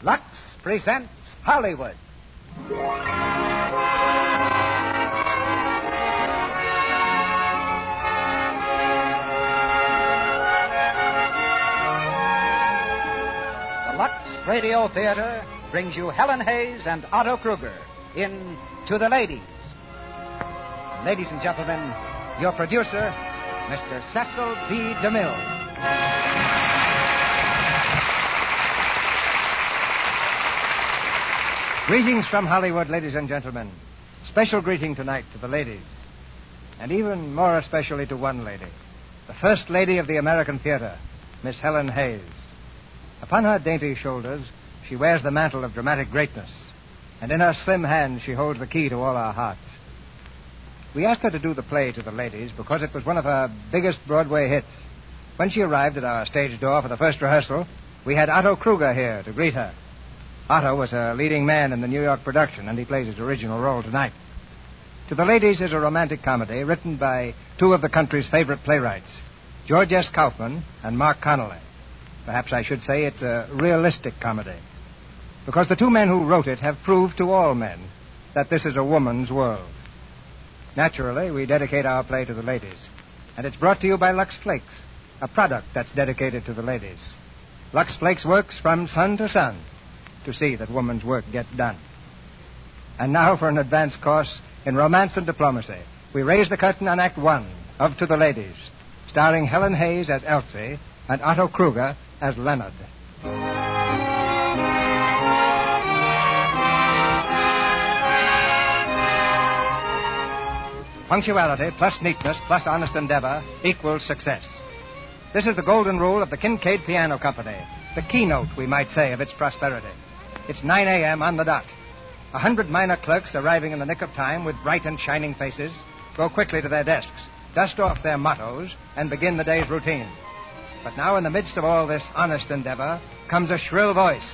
Lux presents Hollywood. The Lux Radio Theater brings you Helen Hayes and Otto Kruger in To the Ladies. Ladies and gentlemen, your producer, Mr. Cecil B. DeMille. Greetings from Hollywood, ladies and gentlemen. Special greeting tonight to the ladies. And even more especially to one lady. The First Lady of the American Theater, Miss Helen Hayes. Upon her dainty shoulders, she wears the mantle of dramatic greatness. And in her slim hand, she holds the key to all our hearts. We asked her to do the play To the Ladies because it was one of her biggest Broadway hits. When she arrived at our stage door for the first rehearsal, we had Otto Kruger here to greet her. Otto was a leading man in the New York production, and he plays his original role tonight. To the Ladies is a romantic comedy written by two of the country's favorite playwrights, George S. Kaufman and Mark Connolly. Perhaps I should say it's a realistic comedy, because the two men who wrote it have proved to all men that this is a woman's world. Naturally, we dedicate our play to the ladies, and it's brought to you by Lux Flakes, a product that's dedicated to the ladies. Lux Flakes works from sun to sun to see that woman's work gets done. And now for an advanced course in romance and diplomacy. We raise the curtain on Act One of To the Ladies, starring Helen Hayes as Elsie and Otto Kruger as Leonard. Punctuality plus neatness plus honest endeavor equals success. This is the golden rule of the Kincaid Piano Company, the keynote, we might say, of its prosperity. It's 9 a.m. on the dot. 100 minor clerks arriving in the nick of time with bright and shining faces go quickly to their desks, dust off their mottos, and begin the day's routine. But now, in the midst of all this honest endeavor, comes a shrill voice.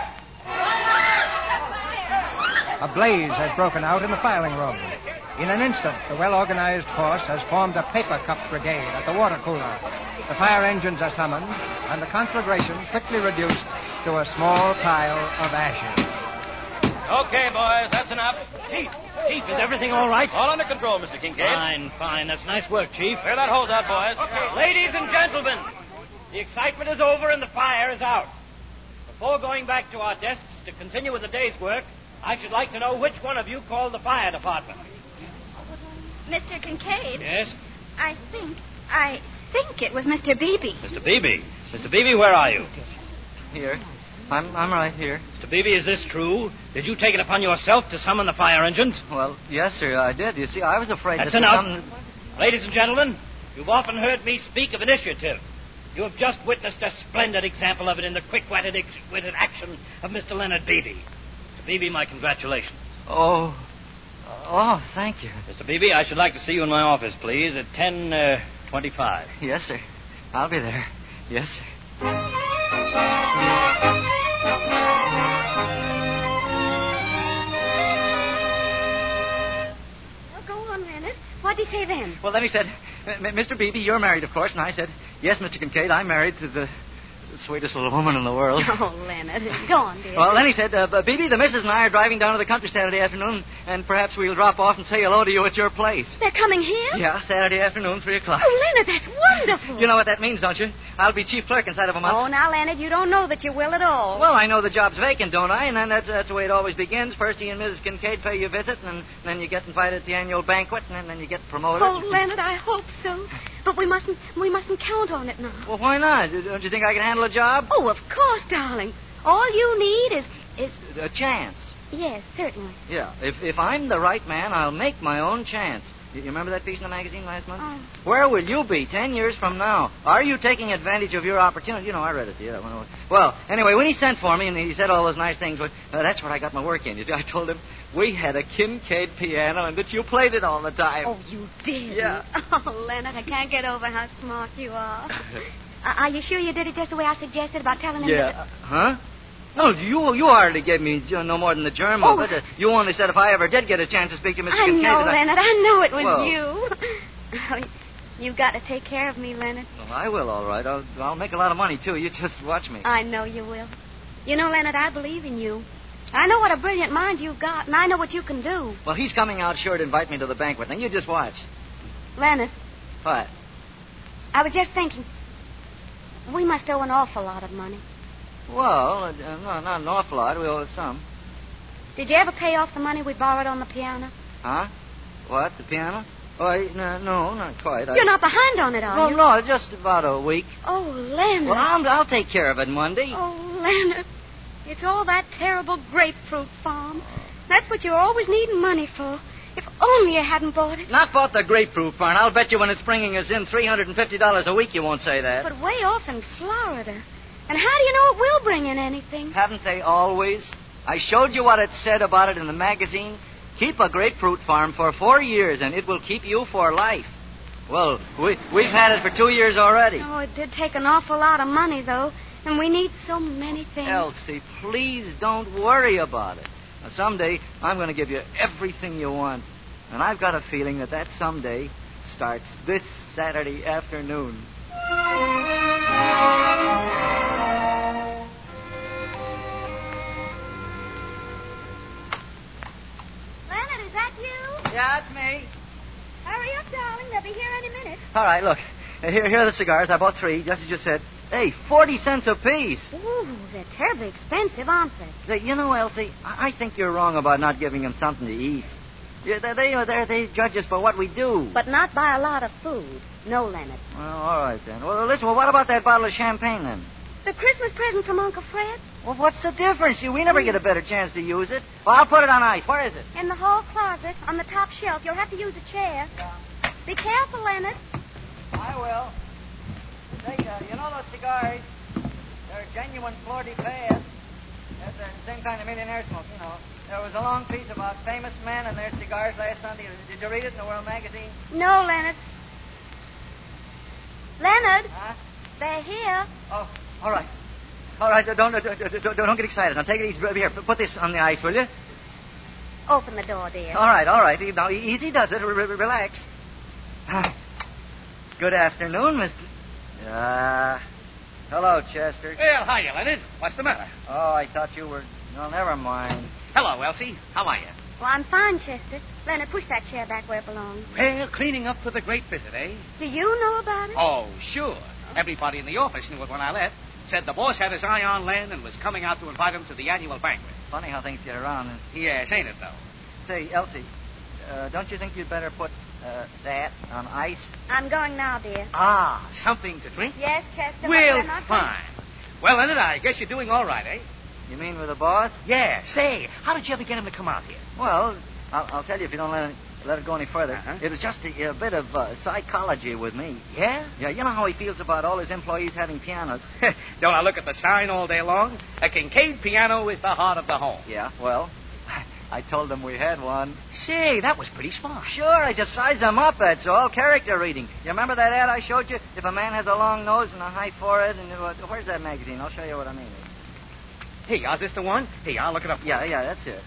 A blaze has broken out in the filing room. In an instant, the well-organized force has formed a paper cup brigade at the water cooler. The fire engines are summoned, and the conflagration quickly reduced to a small pile of ashes. Okay, boys, that's enough. Chief, is everything all right? All under control, Mr. Kincaid. Fine. That's nice work, Chief. Clear that hose out, boys. Okay. Ladies and gentlemen, the excitement is over and the fire is out. Before going back to our desks to continue with the day's work, I should like to know which one of you called the fire department. Mr. Kincaid? Yes? I think it was Mr. Beebe. Mr. Beebe? Mr. Beebe, where are you? Here. I'm right here. Mr. Beebe, is this true? Did you take it upon yourself to summon the fire engines? Well, yes, sir, I did. You see, I was afraid That's that... enough. Ladies and gentlemen, you've often heard me speak of initiative. You have just witnessed a splendid example of it in the quick-witted action of Mr. Leonard Beebe. Mr. Beebe, my congratulations. Oh, thank you. Mr. Beebe, I should like to see you in my office, please, at 10:25. Yes, sir. I'll be there. Yes, sir. Well, go on, Leonard. What'd he say then? Well, then he said, Mr. Beebe, you're married, of course. And I said, yes, Mr. Kincaid, I'm married to the sweetest little woman in the world. Oh, Leonard. Go on, dear. Well, then he said, Beebe, the missus and I are driving down to the country Saturday afternoon, and perhaps we'll drop off and say hello to you at your place. They're coming here? Yeah, Saturday afternoon, 3 o'clock. Oh, Leonard, that's wonderful. You know what that means, don't you? I'll be chief clerk inside of a month. Oh, now, Leonard, you don't know that you will at all. Well, I know the job's vacant, don't I? And then that's the way it always begins. First, he and Mrs. Kincaid pay you a visit, and then you get invited to the annual banquet, and then you get promoted. Oh, Leonard, I hope so. But we mustn't count on it now. Well, why not? Don't you think I can handle a job? Oh, of course, darling. All you need is... A chance. Yes, certainly. Yeah, if I'm the right man, I'll make my own chance. You remember that piece in the magazine last month? Oh. Where will you be 10 years from now? Are you taking advantage of your opportunity? You know, I read it to you. Well, anyway, when he sent for me and he said all those nice things, that's where I got my work in. You see, I told him we had a Kincaid piano and that you played it all the time. Oh, you did? Yeah. Oh, Leonard, I can't get over how smart you are. Are you sure you did it just the way I suggested about telling him that... Huh? No, you hardly gave me no more than the germ of it. You only said if I ever did get a chance to speak to Mr. Kincaid... I know, Leonard. I know it was you. Oh, you've got to take care of me, Leonard. Well, I will, all right. I'll make a lot of money, too. You just watch me. I know you will. You know, Leonard, I believe in you. I know what a brilliant mind you've got, and I know what you can do. Well, he's coming out sure to invite me to the banquet. Now, you just watch. Leonard, What? I was just thinking, we must owe an awful lot of money. Well, no, not an awful lot. We owe some. Did you ever pay off the money we borrowed on the piano? Huh? What, the piano? Oh, no, not quite. You're not behind on it, are you? No, just about a week. Oh, Leonard. Well, I'll take care of it Monday. Oh, Leonard. It's all that terrible grapefruit farm. That's what you're always needing money for. If only you hadn't bought it. Not bought the grapefruit farm. I'll bet you when it's bringing us in $350 a week, you won't say that. But way off in Florida. And how do you know it will bring in anything? Haven't they always? I showed you what it said about it in the magazine. Keep a grapefruit farm for 4 years, and it will keep you for life. Well, we've had it for 2 years already. Oh, it did take an awful lot of money, though. And we need so many things. Elsie, please don't worry about it. Now, someday, I'm going to give you everything you want. And I've got a feeling that someday starts this Saturday afternoon. Leonard, is that you? Yeah, it's me. Hurry up, darling. They'll be here any minute. All right, look. Here are the cigars. I bought 3, just as you said. Hey, 40 cents apiece. Ooh, they're terribly expensive, aren't they? You know, Elsie, I think you're wrong about not giving them something to eat. Yeah, they judge us for what we do. But not by a lot of food. No, Leonard. Well, all right, then. Well, listen, what about that bottle of champagne, then? The Christmas present from Uncle Fred? Well, what's the difference? We never get a better chance to use it. Well, I'll put it on ice. Where is it? In the hall closet, on the top shelf. You'll have to use a chair. Yeah. Be careful, Leonard. I will. Say, you know those cigars? They're genuine Flor de Paz. They're the same kind of millionaire smoke, you know. There was a long piece about famous men and their cigars last Sunday. Did you read it in the World magazine? No, Leonard. Leonard, Huh? they're here. Oh, all right. All right, don't get excited. Now, take it easy. Here, put this on the ice, will you? Open the door, dear. All right. Now, easy does it. Relax. Good afternoon, Mr. Hello, Chester. Well, hiya, Leonard. What's the matter? Oh, I thought you were... No, never mind. Hello, Elsie. How are you? Well, I'm fine, Chester. Leonard, push that chair back where it belongs. Well, cleaning up for the great visit, eh? Do you know about it? Oh, sure. Everybody in the office knew it when I left. Said the boss had his eye on Len and was coming out to invite him to the annual banquet. Funny how things get around. Yes, ain't it, though? Say, Elsie, don't you think you'd better put that on ice? I'm going now, dear. Ah, something to drink? Yes, Chester. but Well, we're not fine. Well, Leonard, I guess you're doing all right, eh? You mean with the boss? Yeah. Say, how did you ever get him to come out here? Well, I'll tell you if you don't let it go any further. Uh-huh. It was just a bit of psychology with me. Yeah? Yeah, you know how he feels about all his employees having pianos. Don't I look at the sign all day long? A Kincaid piano is the heart of the home. Yeah, well, I told them we had one. Say, that was pretty smart. Sure, I just sized them up, that's all. Character reading. You remember that ad I showed you? If a man has a long nose and a high forehead and... where's that magazine? I'll show you what I mean. Hey, is this the one? Hey, I'll look it up. Yeah, that's it.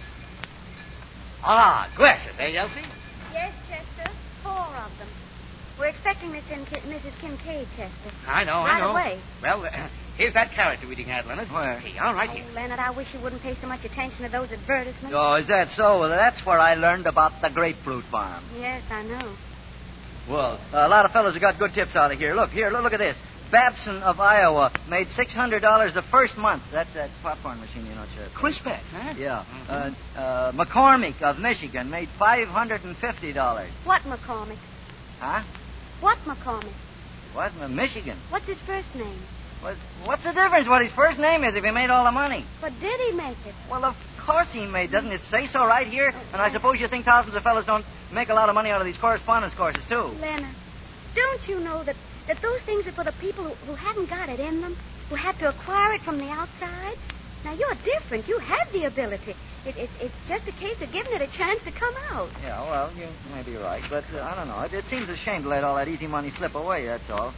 Ah, glasses, eh, Elsie? Yes, Chester. 4 of them. We're expecting Mr. and Mrs. Kincaid, Chester. I know. Right away. Well, here's that character reading ad, Leonard. Where? Hey, all right here. Oh, Leonard, I wish you wouldn't pay so much attention to those advertisements. Oh, is that so? Well, that's where I learned about the grapefruit farm. Yes, I know. Well, a lot of fellows have got good tips out of here. Look at this. Babson of Iowa made $600 the first month. That's that popcorn machine, you know, Chester. Crispettes, huh? Yeah. Mm-hmm. McCormick of Michigan made $550. What McCormick? Huh? What McCormick? What? Michigan. What's his first name? What's the difference what his first name is if he made all the money? But did he make it? Well, of course he made. Doesn't it say so right here? And I suppose you think thousands of fellas don't make a lot of money out of these correspondence courses, too. Leonard, don't you know that those things are for the people who haven't got it in them, who have to acquire it from the outside? Now, you're different. You have the ability. It's just a case of giving it a chance to come out. Yeah, well, you may be right, but I don't know. It seems a shame to let all that easy money slip away, that's all.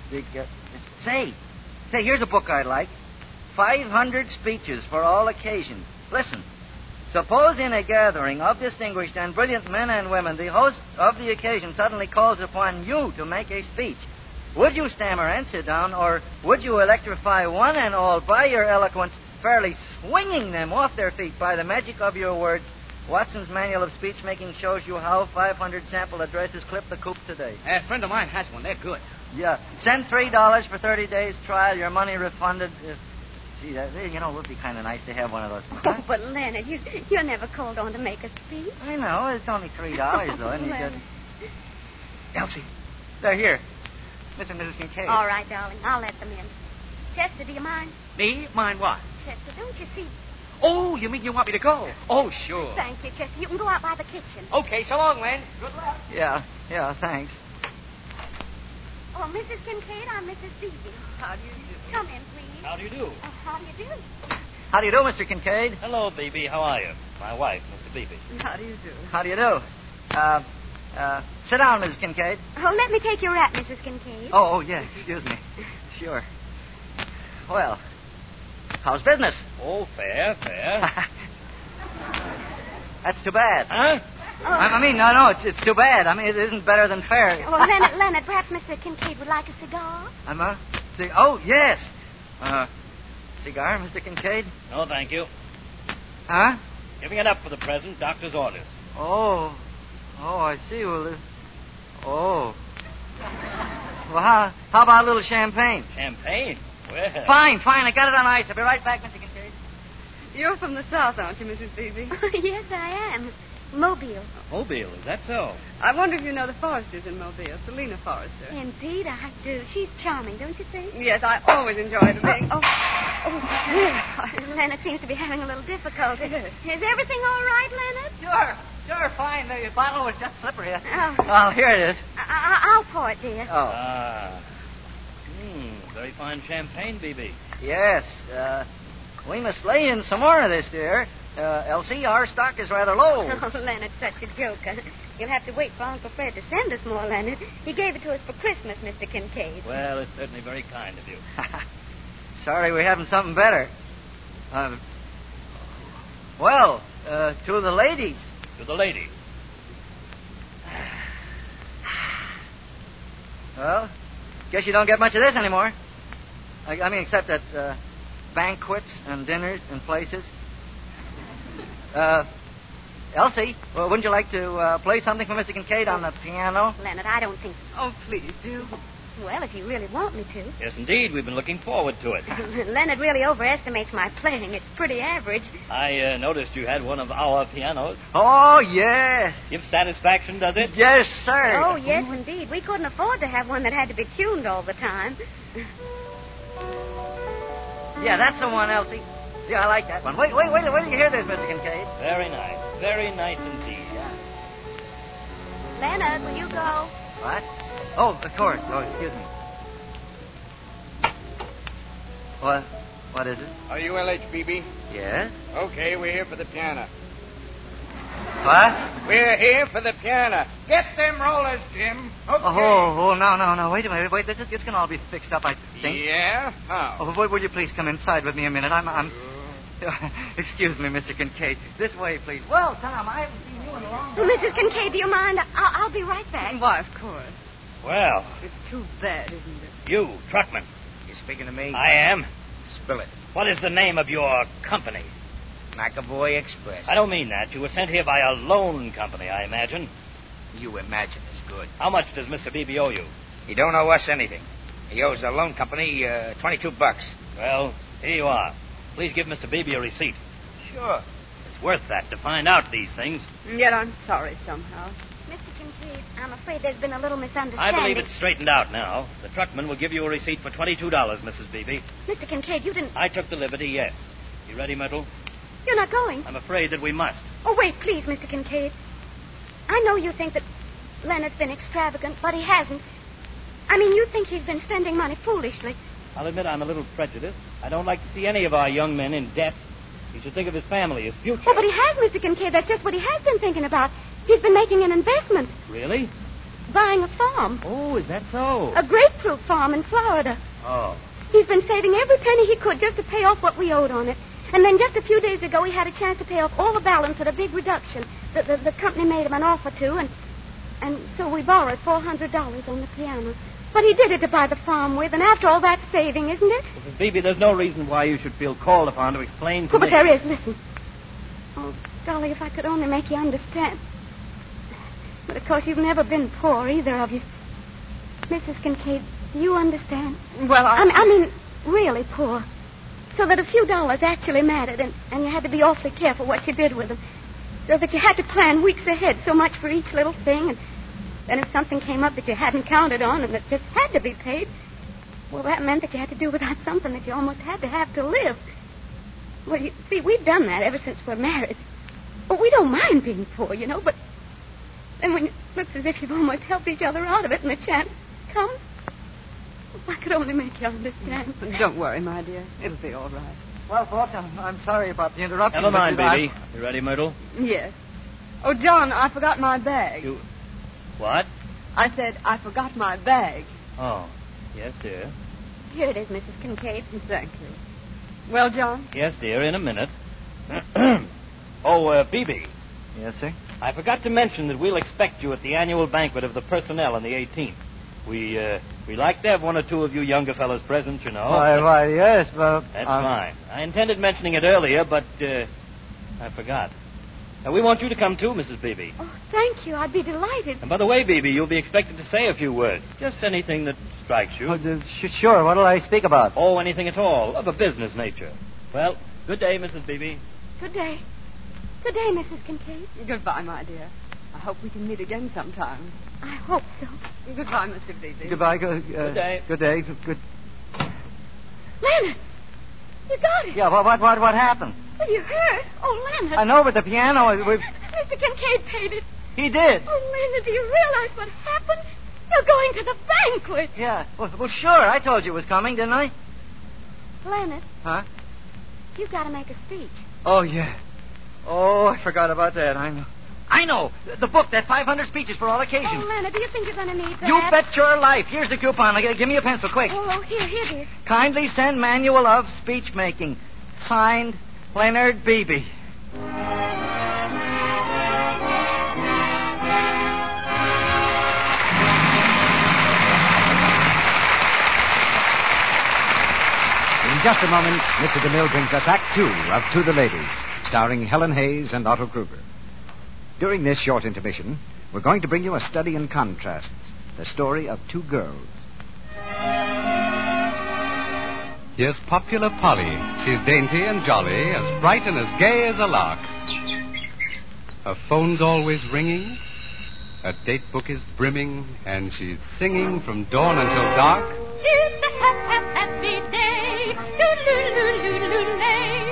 Say, here's a book I'd like. 500 Speeches for All Occasions. Listen. Suppose in a gathering of distinguished and brilliant men and women, the host of the occasion suddenly calls upon you to make a speech. Would you stammer and sit down, or would you electrify one and all by your eloquence fairly swinging them off their feet by the magic of your words. Watson's Manual of Speech Making shows you how 500 sample addresses clip the coop today. A friend of mine has one. They're good. Yeah. Send $3 for 30 days trial. Your money refunded. Gee, it would be kind of nice to have one of those. Oh, but Leonard, you're never called on to make a speech. I know. It's only $3, though. And Leonard. Elsie, they're here. Mr. and Mrs. Kincaid. All right, darling. I'll let them in. Chester, do you mind? Me? Mind what? Chester, don't you see? Oh, you mean you want me to go? Oh, sure. Thank you, Chester. You can go out by the kitchen. Okay, so long, Len. Good luck. Yeah, thanks. Oh, Mrs. Kincaid, I'm Mrs. Beebe. How do you do? Come in, please. How do you do? How do you do? How do you do, Mr. Kincaid? Hello, Beebe. How are you? My wife, Mr. Beebe. How do you do? How do you do? Sit down, Mrs. Kincaid. Oh, let me take your wrap, Mrs. Kincaid. Oh, yeah, excuse me. Sure. Well, how's business? Oh, fair. That's too bad. Huh? Oh. I mean, no, it's too bad. I mean, it isn't better than fair. Oh, Leonard, perhaps Mr. Kincaid would like a cigar? Oh, yes. Cigar, Mr. Kincaid? No, thank you. Huh? Giving it up for the present. Doctor's orders. Oh, I see. Well, Well, how about a little champagne? Champagne? Well. Fine. I got it on ice. I'll be right back, Mr. Kincaid. You're from the South, aren't you, Mrs. Beebe? Yes, I am. Mobile. Mobile, is that so? I wonder if you know the Forresters in Mobile, Selena Forrester. Indeed, I do. She's charming, don't you think? Yes, I always enjoy the thing. Oh, dear. Leonard seems to be having a little difficulty. Is everything all right, Leonard? Sure, fine. The bottle was just slippery. Oh. Here it is. I'll pour it, dear. Oh. Very fine champagne, Beebe. Yes. We must lay in some more of this, dear. Elsie, our stock is rather low. Oh, Leonard's such a joker. You'll have to wait for Uncle Fred to send us more, Leonard. He gave it to us for Christmas, Mr. Kincaid. Well, it's certainly very kind of you. Sorry we haven't something better. To the ladies. To the lady. Well, guess you don't get much of this anymore. I mean, except at banquets and dinners and places. Elsie, wouldn't you like to play something for Mr. Kincaid on the piano? Leonard, I don't think so. Oh, please do. Well, if you really want me to. Yes, indeed. We've been looking forward to it. Leonard really overestimates my playing. It's pretty average. I noticed you had one of our pianos. Oh, yes. Gives satisfaction, does it? Yes, sir. Oh, yes, indeed. We couldn't afford to have one that had to be tuned all the time. Yeah, that's the one, Elsie. Yeah, I like that one. Wait till you hear this, Mr. Kincaid. Very nice. Very nice indeed. Yeah. Leonard, will you go? What? Oh, of course. Oh, excuse me. What is it? Are you LHBB? Yes? Okay, we're here for the piano. What? We're here for the piano. Get them rollers, Jim. Okay. Oh, no. Wait a minute. Wait, it's going to all be fixed up, I think. Yeah? How? Oh, will you please come inside with me a minute? I'm... Excuse me, Mr. Kincaid. This way, please. Well, Tom, I haven't seen you in a long time. Mrs. Kincaid, do you mind? I'll be right back. Why, of course. Well, It's too bad, isn't it? you, truckman. You speaking to me? I am. Spill it. What is the name of your company? McAvoy Express. I don't mean that. You were sent here by a loan company, I imagine. You imagine is good. How much does Mr. Beebe owe you? He don't owe us anything. He owes the loan company $22. Well, here you are. Please give Mr. Beebe a receipt. Sure. It's worth that to find out these things. Yet I'm sorry somehow. Mr. Kincaid, I'm afraid there's been a little I misunderstanding. believe it's straightened out now. The truckman will give you a receipt for $22, Mrs. Beebe. Mr. Kincaid, you didn't... I took the liberty, yes. You ready, Myrtle? You're not going. I'm afraid that we must. Oh, wait, please, Mr. Kincaid. I know you think that Leonard's been extravagant, but he hasn't. I mean, you think he's been spending money foolishly. I'll admit I'm a little prejudiced. I don't like to see any of our young men in debt. He should think of his family, his future. Oh, but he has, Mr. Kincaid. That's just what he has been thinking about. He's been making an investment, Really? buying a farm, Oh, is that so? a grapefruit farm in Florida. Oh. He's been saving every penny he could just to pay off what we owed on it. And then just a few days ago, he had a chance to pay off all the balance at a big reduction that the company made him an offer to, and so we borrowed $400 on the piano. But he did it to buy the farm with, and after all, that's saving, isn't it? Mrs. Beebe, there's no reason why you should feel called upon to explain to Oh, me. but there is. Listen. Oh, Dolly, if I could only make you understand. But, of course, you've never been poor, either of you. Mrs. Kincaid, do you understand? Well, I mean, really poor. So that a few dollars actually mattered, and you had to be awfully careful what you did with them. So that you had to plan weeks ahead, so much for each little thing, and then if something came up that you hadn't counted on and that just had to be paid, well, that meant that you had to do without something that you almost had to have to live. Well, you see, we've done that ever since we're married. But we don't mind being poor, you know, but then when it looks as if you've almost helped each other out of it and the chance comes, if I could only make you understand. Don't worry, my dear. It'll be all right. Well, folks, I'm sorry about the interruption. Never mind, but Beebe. You ready, Myrtle? Yes. Oh, John, I forgot my bag. You... What? I said I forgot my bag. Oh, yes, dear. Here it is, Mrs. Kincaid. Thank you. Well, John? Yes, dear, in a minute. Beebe. Yes, sir? I forgot to mention that we'll expect you at the annual banquet of the personnel on the 18th. We like to have one or two of you younger fellows present, you know. Why, yes, but... That's fine. I intended mentioning it earlier, but I forgot. We want you to come too, Mrs. Beebe. Oh, thank you. I'd be delighted. And by the way, Beebe, you'll be expected to say a few words. Just anything that strikes you. Sure, what'll I speak about? Oh, anything at all, of a business nature. Well, good day, Mrs. Beebe. Good day. Good day, Mrs. Kincaid. Goodbye, my dear. I hope we can meet again sometime. I hope so. Goodbye, Mr. Beebe. Goodbye. Good day. Good day. Good... Leonard! You got it. Yeah, what happened? Well, you heard. Oh, Leonard. I know, but the piano... Mr. Kincaid paid it. He did. Oh, Leonard, do you realize what happened? You're going to the banquet. Yeah. Well, sure. I told you it was coming, didn't I? Leonard. Huh? You've got to make a speech. Oh, yeah. Oh, I forgot about that. I know. The book, that 500 speeches for all occasions. Oh, Leonard, do you think you're going to need that? You bet your life. Here's the coupon. Give me a pencil, quick. Oh, here, dear. Kindly send manual of speech making. Signed, Leonard Beebe. In just a moment, Mr. DeMille brings us Act Two of To the Ladies, starring Helen Hayes and Otto Kruger. During this short intermission, we're going to bring you a study in contrasts, the story of two girls. Here's Popular Polly. She's dainty and jolly, as bright and as gay as a lark. Her phone's always ringing, her date book is brimming, and she's singing from dawn until dark. It's a happy day. Do-do-do-do-do-do-lay.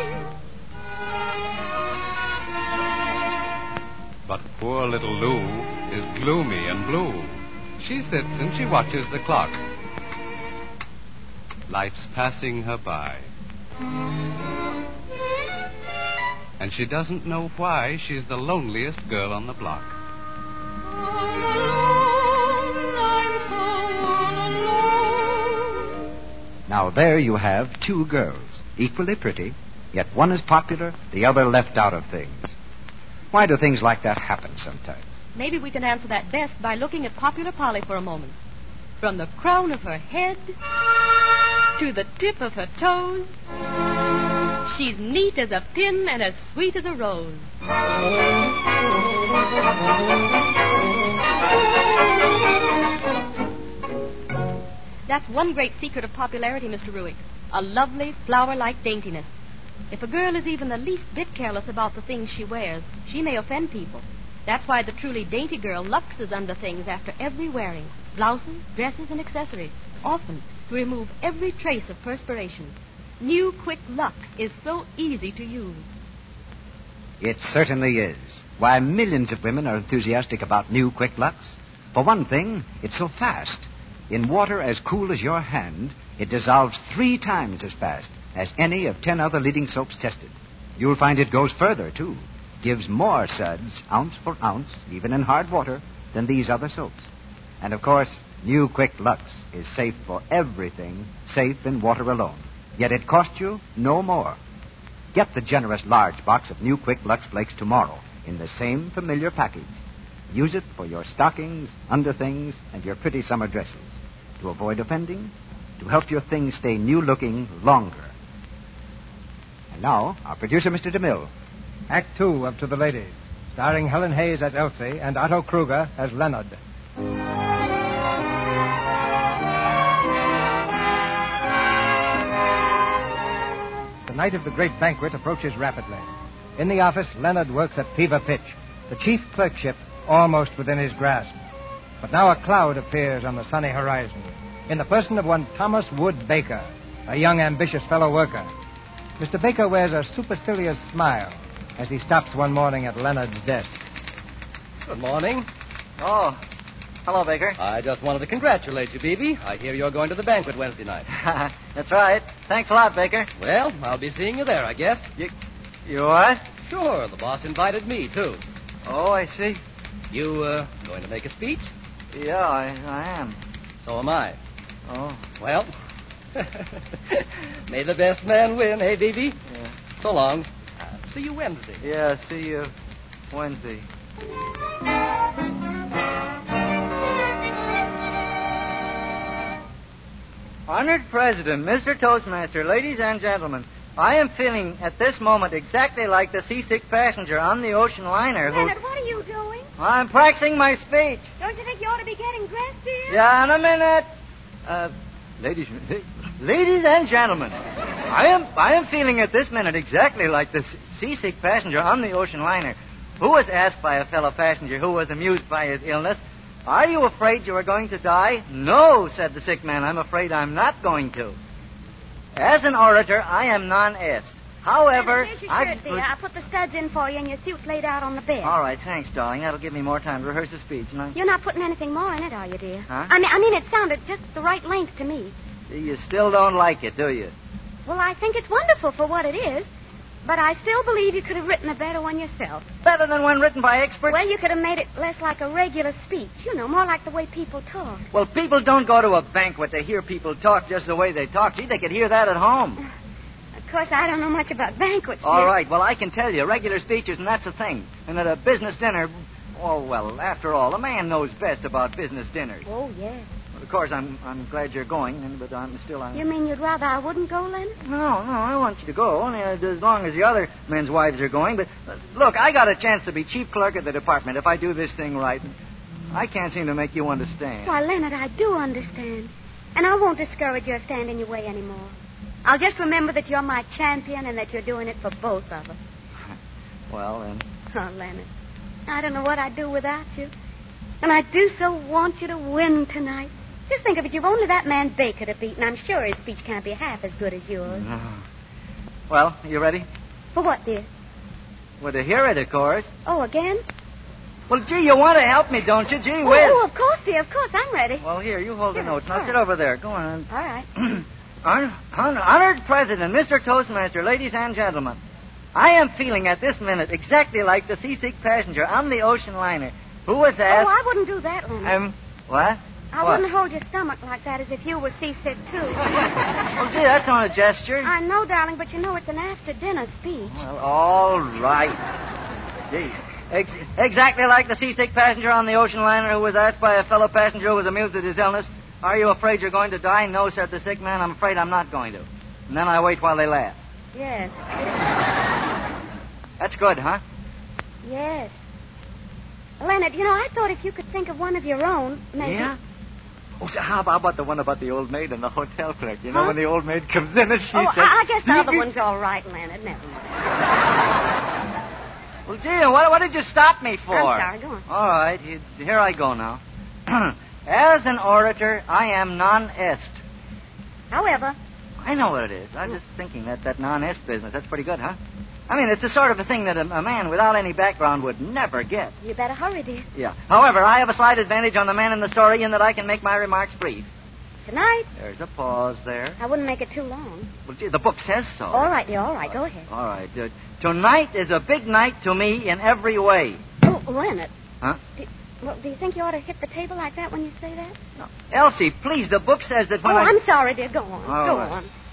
But poor little Lou is gloomy and blue. She sits and she watches the clock. Life's passing her by. And she doesn't know why she's the loneliest girl on the block. Now there you have two girls, equally pretty, yet one is popular, the other left out of things. Why do things like that happen sometimes? Maybe we can answer that best by looking at Popular Polly for a moment. From the crown of her head to the tip of her toes, she's neat as a pin and as sweet as a rose. That's one great secret of popularity, Mr. Ruick. A lovely, flower-like daintiness. If a girl is even the least bit careless about the things she wears, she may offend people. That's why the truly dainty girl luxes under things after every wearing. Blouses, dresses, and accessories. Often to remove every trace of perspiration. New Quick Lux is so easy to use. It certainly is. Why, millions of women are enthusiastic about new Quick Lux. For one thing, it's so fast. In water as cool as your hand, it dissolves 3 times as fast as any of 10 other leading soaps tested. You'll find it goes further, too. Gives more suds, ounce for ounce, even in hard water, than these other soaps. And, of course, new Quick Lux is safe for everything, safe in water alone. Yet it costs you no more. Get the generous large box of new Quick Lux Flakes tomorrow in the same familiar package. Use it for your stockings, underthings, and your pretty summer dresses. to avoid offending, to help your things stay new-looking longer. And now, our producer, Mr. DeMille. Act 2 of To the Ladies, starring Helen Hayes as Elsie and Otto Kruger as Leonard. The night of the great banquet approaches rapidly. In the office, Leonard works at fever pitch, the chief clerkship almost within his grasp. But now a cloud appears on the sunny horizon, in the person of one Thomas Wood Baker, a young, ambitious fellow worker. Mr. Baker wears a supercilious smile as he stops one morning at Leonard's desk. Good morning. Oh, hello, Baker. I just wanted to congratulate you, Beebe. I hear you're going to the banquet Wednesday night. That's right. Thanks a lot, Baker. Well, I'll be seeing you there, I guess. You what? Sure, the boss invited me, too. Oh, I see. You, going to make a speech? Yeah, I am. So am I. Oh. Well, may the best man win, eh, Beebe? Yeah. So long. See you Wednesday. Yeah, see you Wednesday. Honored President, Mr. Toastmaster, ladies and gentlemen, I am feeling at this moment exactly like the seasick passenger on the ocean liner who... Leonard, what are you doing? I'm practicing my speech. Don't you think you ought to be getting dressed, dear? Yeah, in a minute. Ladies and gentlemen, I am feeling at this minute exactly like the seasick passenger on the ocean liner who was asked by a fellow passenger who was amused by his illness, "Are you afraid you are going to die?" "No," said the sick man, "I'm afraid I'm not going to." As an orator, I am non-est. However, Leonard, here's your shirt, dear. I put the studs in for you, and your suit's laid out on the bed. All right, thanks, darling. That'll give me more time to rehearse the speech. You're not putting anything more in it, are you, dear? Huh? I mean, it sounded just the right length to me. You still don't like it, do you? Well, I think it's wonderful for what it is, but I still believe you could have written a better one yourself. Better than one written by experts? Well, you could have made it less like a regular speech. You know, more like the way people talk. Well, people don't go to a banquet to hear people talk just the way they talk. Gee, they could hear that at home. Of course, I don't know much about banquets, dear. All right, well, I can tell you, regular speeches, and that's the thing. And at a business dinner, oh, well, after all, a man knows best about business dinners. Oh, yes. Well, of course, I'm glad you're going, but I'm still... You mean you'd rather I wouldn't go, Leonard? No, I want you to go, only as long as the other men's wives are going. But, look, I got a chance to be chief clerk of the department if I do this thing right. I can't seem to make you understand. Why, Leonard, I do understand. And I won't discourage you or stand in your way anymore. I'll just remember that you're my champion and that you're doing it for both of us. Well, then. Oh, Leonard, I don't know what I'd do without you. And I do so want you to win tonight. Just think of it. You've only that man Baker to beat, and I'm sure his speech can't be half as good as yours. No. Well, you ready? For what, dear? Well, to hear it, of course. Oh, again? Well, gee, you want to help me, don't you? Gee whiz. Oh, of course, dear. Of course. I'm ready. Well, here, you hold the Here, notes. all Now, sit right. over there. Go on. All right. Honored President, Mr. Toastmaster, ladies and gentlemen, I am feeling at this minute exactly like the seasick passenger on the ocean liner who was asked... Oh, I wouldn't do that, Leonard. What? I wouldn't hold your stomach like that as if you were seasick, too. Well, gee, that's not a gesture. I know, darling, but you know it's an after-dinner speech. Well, all right. Gee, exactly like the seasick passenger on the ocean liner who was asked by a fellow passenger who was amused at his illness, "Are you afraid you're going to die?" "No," said the sick man. "I'm afraid I'm not going to." And then I wait while they laugh. Yes. That's good, huh? Yes. Leonard, you know, I thought if you could think of one of your own, maybe... Yeah? Oh, so how about the one about the old maid and the hotel clerk? You know, Huh? when the old maid comes in and she says... I guess the other one's all right, Leonard. Never mind. Well, gee, what did you stop me for? I'm sorry, go on. All right, here I go now. As an orator, I am non-est. However... I know what it is. I was just thinking that non-est business, that's pretty good, huh? I mean, it's the sort of a thing that a man without any background would never get. You better hurry, dear. Yeah. However, I have a slight advantage on the man in the story in that I can make my remarks brief. Tonight? There's a pause there. I wouldn't make it too long. Well, gee, the book says so. All right, dear, all right. Go ahead. All right. Tonight is a big night to me in every way. Oh, Leonard. Huh? Do you think you ought to hit the table like that when you say that? No. Elsie, please, the book says that when I'm sorry, dear. Go on. All Go right. on.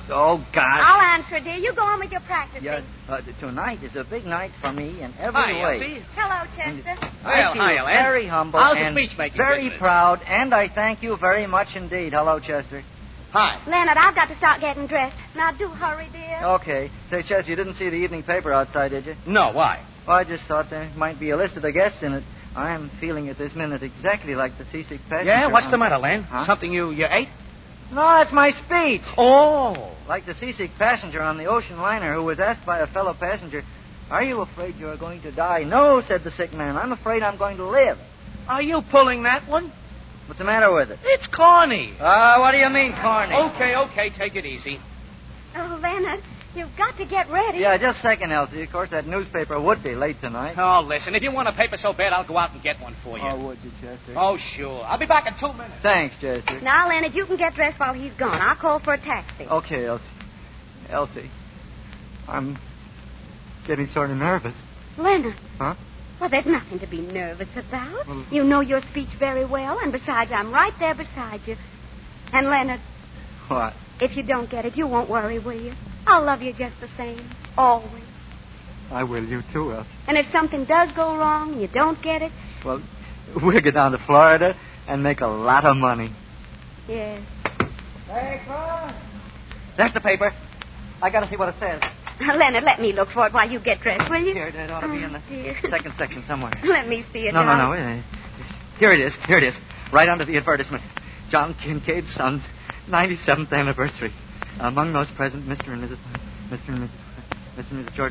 Oh, God. I'll answer, dear. You go on with your practicing. Yeah, tonight is a big night for me in every Hi, way. Elsie. Hello, Chester. I feel hi, Ellen. very humble How's the and speech-making very business? proud, and I thank you very much indeed. Hello, Chester. Hi. Leonard, I've got to start getting dressed. Now, do hurry, dear. Okay. Say, Chester, you didn't see the evening paper outside, did you? No, why? Well, I just thought there might be a list of the guests in it. I am feeling at this minute exactly like the seasick passenger. Yeah, what's the matter, Len? Huh? Something you ate? No, that's my speech. Oh. Like the seasick passenger on the ocean liner who was asked by a fellow passenger, "Are you afraid you're going to die?" "No," said the sick man. "I'm afraid I'm going to live." Are you pulling that one? What's the matter with it? It's corny. What do you mean, corny? Okay, take it easy. Oh, Leonard, you've got to get ready. Yeah, just a second, Elsie. Of course, that newspaper would be late tonight. Oh, listen, if you want a paper so bad, I'll go out and get one for you. Oh, would you, Chester? Oh, sure. I'll be back in 2 minutes. Thanks, Chester. Now, Leonard, you can get dressed while he's gone. I'll call for a taxi. Okay, Elsie. Elsie, I'm getting sort of nervous. Leonard. Huh? Well, there's nothing to be nervous about. You know your speech very well, and besides, I'm right there beside you. And, Leonard, What? if you don't get it, you won't worry, will you? I'll love you just the same. Always. I will, you too, Elsie. And if something does go wrong and you don't get it, Well, we'll get down to Florida and make a lot of money. yes. Hey, Carl. There's the paper. I got to see what it says. Leonard, let me look for it while you get dressed, will you? Here, it ought to be in the dear. second section somewhere. Let me see it. No. darling. Here it is. Right under the advertisement. John Kincaid's son's 97th anniversary. Among those present, Mr. and Mrs. George...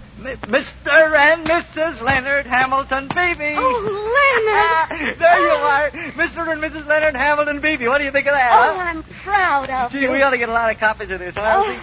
Mr. and Mrs. Leonard Hamilton Beebe. Oh, Leonard. There you are. Mr. and Mrs. Leonard Hamilton Beebe. What do you think of that, Oh, huh? I'm proud of Gee, you. we ought to get a lot of copies of this, huh, Elsie?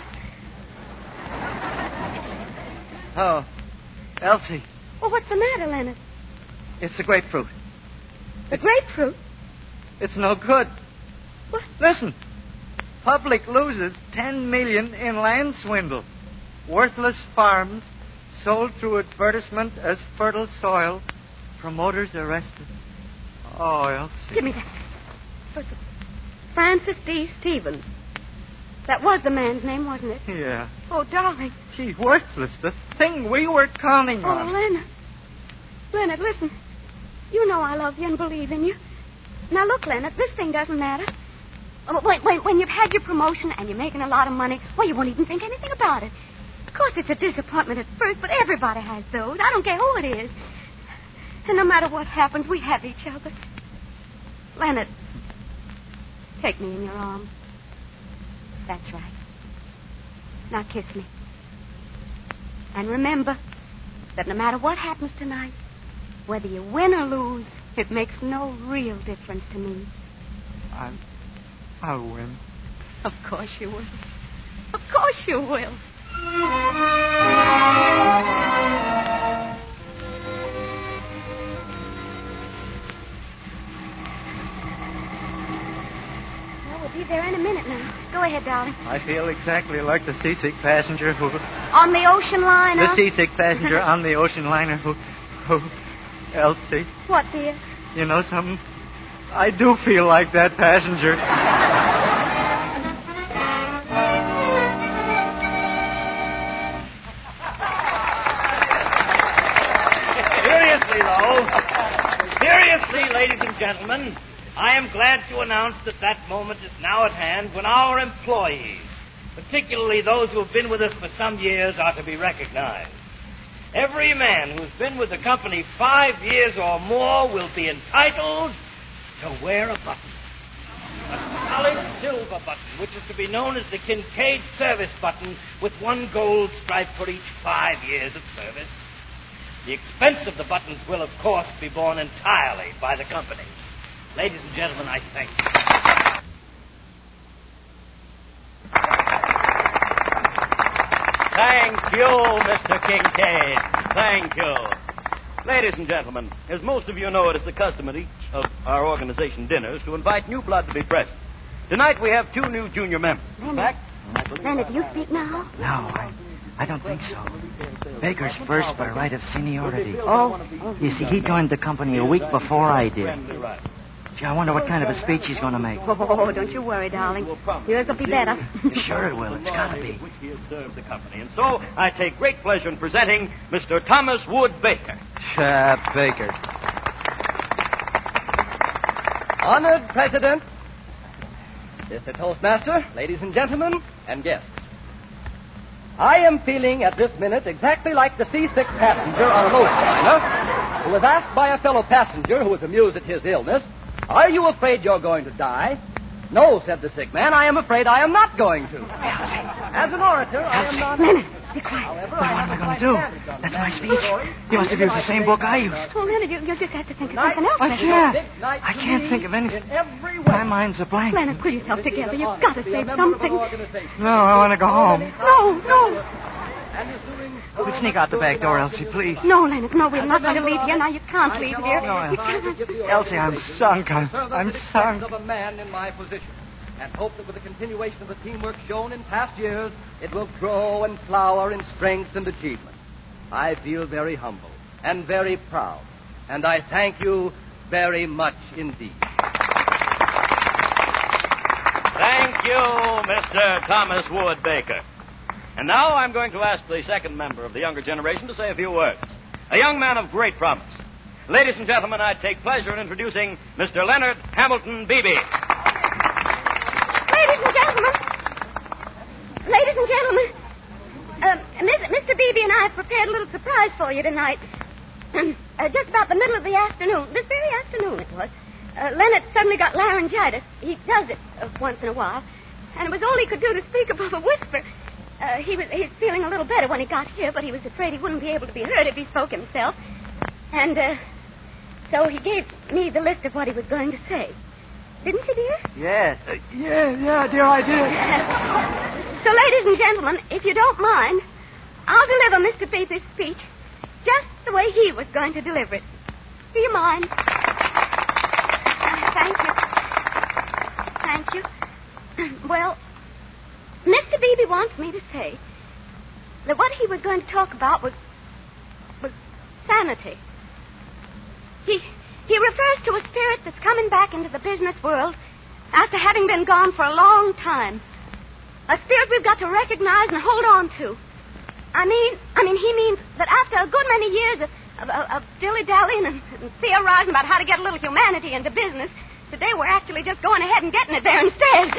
Oh, Elsie, Well, what's the matter, Leonard? it's the grapefruit. The grapefruit? It's no good. What? Listen. Public loses $10 million in land swindle. Worthless farms sold through advertisement as fertile soil. Promoters arrested. Oh, Elsie. Give me that. Francis D. Stevens. That was the man's name, wasn't it? Yeah. Oh, darling. Gee, worthless. The thing we were counting Oh, on. Leonard. Leonard, listen. You know I love you and believe in you. Now, look, Leonard, this thing doesn't matter. When you've had your promotion and you're making a lot of money, well, you won't even think anything about it. Of course, it's a disappointment at first, but everybody has those. I don't care who it is. And no matter what happens, we have each other. Leonard, take me in your arms. That's right. Now kiss me. And remember that no matter what happens tonight, whether you win or lose, it makes no real difference to me. I'll win. Of course you will. Of course you will. Well, we'll be there in a minute now. Go ahead, darling. I feel exactly like the seasick passenger who... On the ocean liner? The seasick passenger on the ocean liner who... Elsie, What, dear? you know something? I do feel like that passenger. Seriously, ladies and gentlemen, I am glad to announce that moment is now at hand when our employees, particularly those who have been with us for some years, are to be recognized. Every man who's been with the company 5 years or more will be entitled to wear a button. A solid silver button, which is to be known as the Kincaid Service Button, with 1 gold stripe for each 5 years of service. The expense of the buttons will, of course, be borne entirely by the company. Ladies and gentlemen, I thank you. Thank you, Mr. Kincaid. Thank you. Ladies and gentlemen, as most of you know, it is the custom at each of our organization dinners to invite new blood to be present. Tonight we have 2 new junior members. Leonard. Leonard, do you speak now? No, I don't think so. Baker's first by right of seniority. Oh. You see, he joined the company a week before I did. Gee, I wonder what kind of a speech he's going to make. Oh, don't you worry, darling. Yours will be better. Sure it will. It's got to be. Which he has served the company. And so I take great pleasure in presenting Mr. Thomas Wood Baker. Baker. Honored President, Mr. Toastmaster, ladies and gentlemen, and guests. I am feeling at this minute exactly like the seasick passenger on a motor liner who was asked by a fellow passenger who was amused at his illness, "Are you afraid you're going to die?" "No," said the sick man, "I am afraid I am not going to." As an orator, I am not... Leonard, be quiet. However, What am I going to do? That's my speech. You must have used the same book I used. Oh, Leonard, you'll just have to think of something else. I can't think of anything. My mind's a blank. Leonard, pull yourself together. You've got to say something. No, I want to go home. No. We'll sneak out the back door, Elsie, please. No, Leonard, no, we're not going to leave here. Now, you can't leave here. No, You can't. Elsie, I'm sunk. I'm sunk. ...of a man in my position, and hope that with the continuation of the teamwork shown in past years, it will grow and flower in strength and achievement. I feel very humble and very proud, and I thank you very much indeed. Thank you, Mr. Thomas Wood Baker. And now I'm going to ask the second member of the younger generation to say a few words. A young man of great promise. Ladies and gentlemen, I take pleasure in introducing Mr. Leonard Hamilton Beebe. Ladies and gentlemen, Mr. Beebe and I have prepared a little surprise for you tonight. Just about the middle of the afternoon, this very afternoon it was, Leonard suddenly got laryngitis. He does it once in a while, and it was all he could do to speak above a whisper. He's feeling a little better when he got here, but he was afraid he wouldn't be able to be heard if he spoke himself. And so he gave me the list of what he was going to say. Didn't you, dear? Yes. Yeah, dear, I did. So, ladies and gentlemen, if you don't mind, I'll deliver Mr. Beebe's speech just the way he was going to deliver it. Do you mind? Thank you. Well, Mr. Beebe wants me to say that what he was going to talk about was sanity. He refers to a spirit that's coming back into the business world after having been gone for a long time. A spirit we've got to recognize and hold on to. I mean, he means that after a good many years of dilly-dallying and theorizing about how to get a little humanity into business, today we're actually just going ahead and getting it there instead.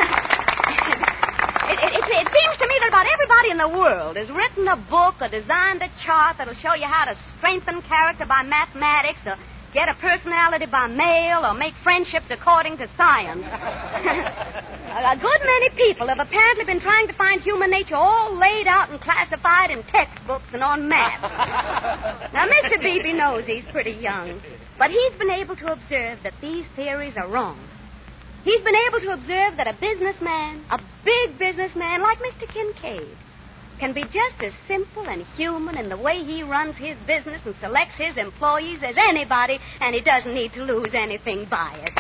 It seems to me that about everybody in the world has written a book or designed a chart that'll show you how to strengthen character by mathematics or get a personality by mail or make friendships according to science. A good many people have apparently been trying to find human nature all laid out and classified in textbooks and on maps. Now, Mr. Beebe knows he's pretty young, but he's been able to observe that these theories are wrong. He's been able to observe that a businessman, a big businessman like Mr. Kincaid, can be just as simple and human in the way he runs his business and selects his employees as anybody, and he doesn't need to lose anything by it.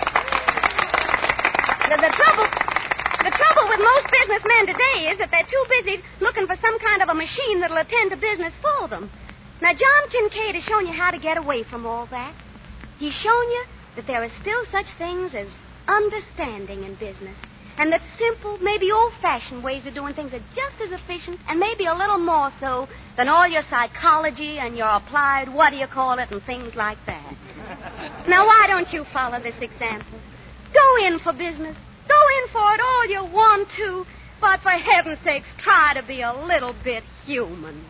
The trouble with most businessmen today is that they're too busy looking for some kind of a machine that'll attend to business for them. Now, John Kincaid has shown you how to get away from all that. He's shown you that there are still such things as understanding in business, and that simple, maybe old-fashioned ways of doing things are just as efficient, and maybe a little more so, than all your psychology and your applied what-do-you-call-it and things like that. Now, why don't you follow this example? Go in for business. Go in for it all you want to, but for heaven's sakes, try to be a little bit human.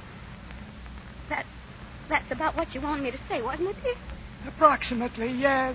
That's about what you wanted me to say, wasn't it, dear? Approximately, yes.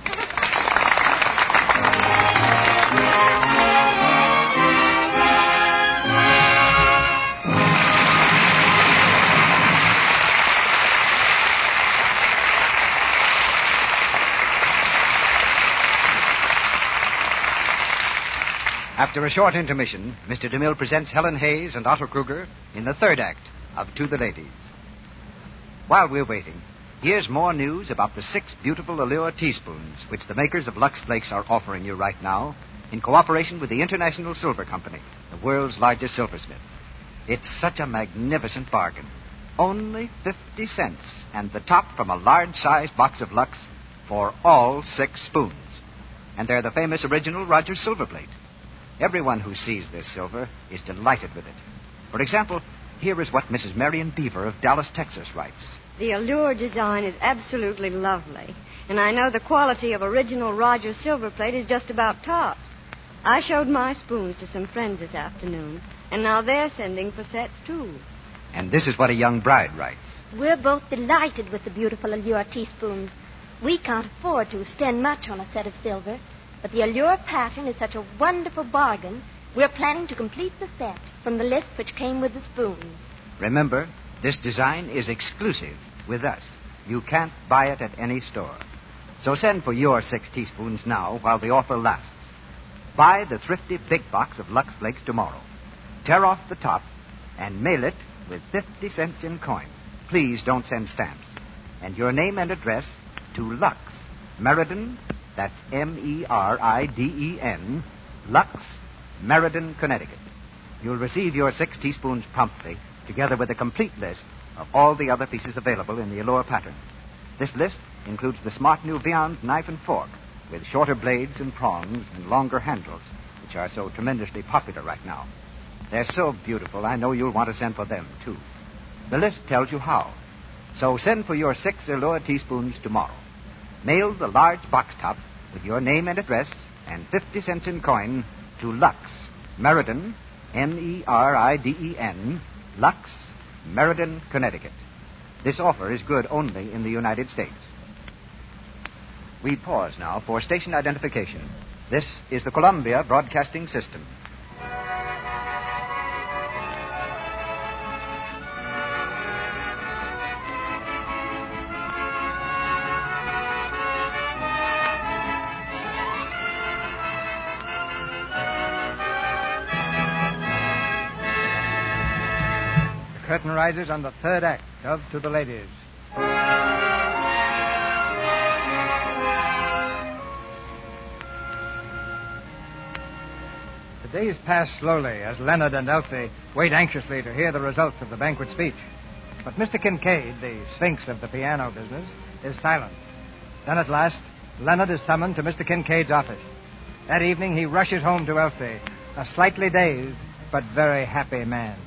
After a short intermission, Mr. DeMille presents Helen Hayes and Otto Kruger in the third act of To the Ladies. While we're waiting, here's more news about the 6 beautiful Allure teaspoons which the makers of Lux Flakes are offering you right now in cooperation with the International Silver Company, the world's largest silversmith. It's such a magnificent bargain. Only 50 cents and the top from a large-sized box of Lux for all 6 spoons. And they're the famous original Rogers silver plate. Everyone who sees this silver is delighted with it. For example, here is what Mrs. Marion Beaver of Dallas, Texas writes. The allure design is absolutely lovely. And I know the quality of original Rogers silver plate is just about tops. I showed my spoons to some friends this afternoon, and now they're sending for sets, too. And this is what a young bride writes. We're both delighted with the beautiful Allure teaspoons. We can't afford to spend much on a set of silver, but the Allure pattern is such a wonderful bargain, we're planning to complete the set from the list which came with the spoons. Remember, this design is exclusive with us. You can't buy it at any store. So send for your 6 teaspoons now while the offer lasts. Buy the thrifty big box of Lux Flakes tomorrow. Tear off the top and mail it with 50 cents in coin. Please don't send stamps. And your name and address to Lux, Meriden, that's Meriden, Lux, Meriden, Connecticut. You'll receive your 6 teaspoons promptly, together with a complete list of all the other pieces available in the Allure pattern. This list includes the smart new Viand knife and fork, with shorter blades and prongs and longer handles, which are so tremendously popular right now. They're so beautiful, I know you'll want to send for them, too. The list tells you how. So send for your 6 Allure teaspoons tomorrow. Mail the large box top with your name and address and 50 cents in coin to Lux, Meriden, Meriden, Lux, Meriden, Connecticut. This offer is good only in the United States. We pause now for station identification. This is the Columbia Broadcasting System. The curtain rises on the 3rd act of To the Ladies. The days pass slowly as Leonard and Elsie wait anxiously to hear the results of the banquet speech. But Mr. Kincaid, the sphinx of the piano business, is silent. Then at last, Leonard is summoned to Mr. Kincaid's office. That evening, he rushes home to Elsie, a slightly dazed but very happy man.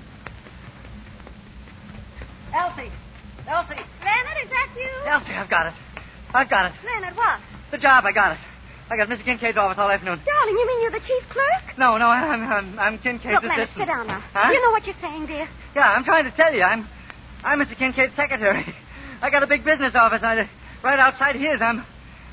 Elsie! Elsie! Leonard, is that you? Elsie, I've got it. Leonard, what? The job, I got it. I got Mr. Kincaid's office all afternoon. Darling, you mean you're the chief clerk? No, I'm Kincaid's Look, Leonard, assistant. sit down now. Huh? You know what you're saying, dear? Yeah, I'm trying to tell you. I'm Mr. Kincaid's secretary. I got a big business office right outside his. I'm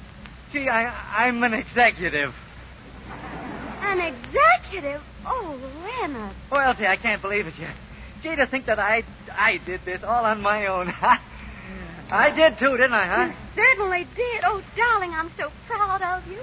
an executive. An executive? Oh, Leonard. Oh, Elsie, I can't believe it yet. Gee, to think that I did this all on my own. I did, too, didn't I, huh? You certainly did. Oh, darling, I'm so proud of you.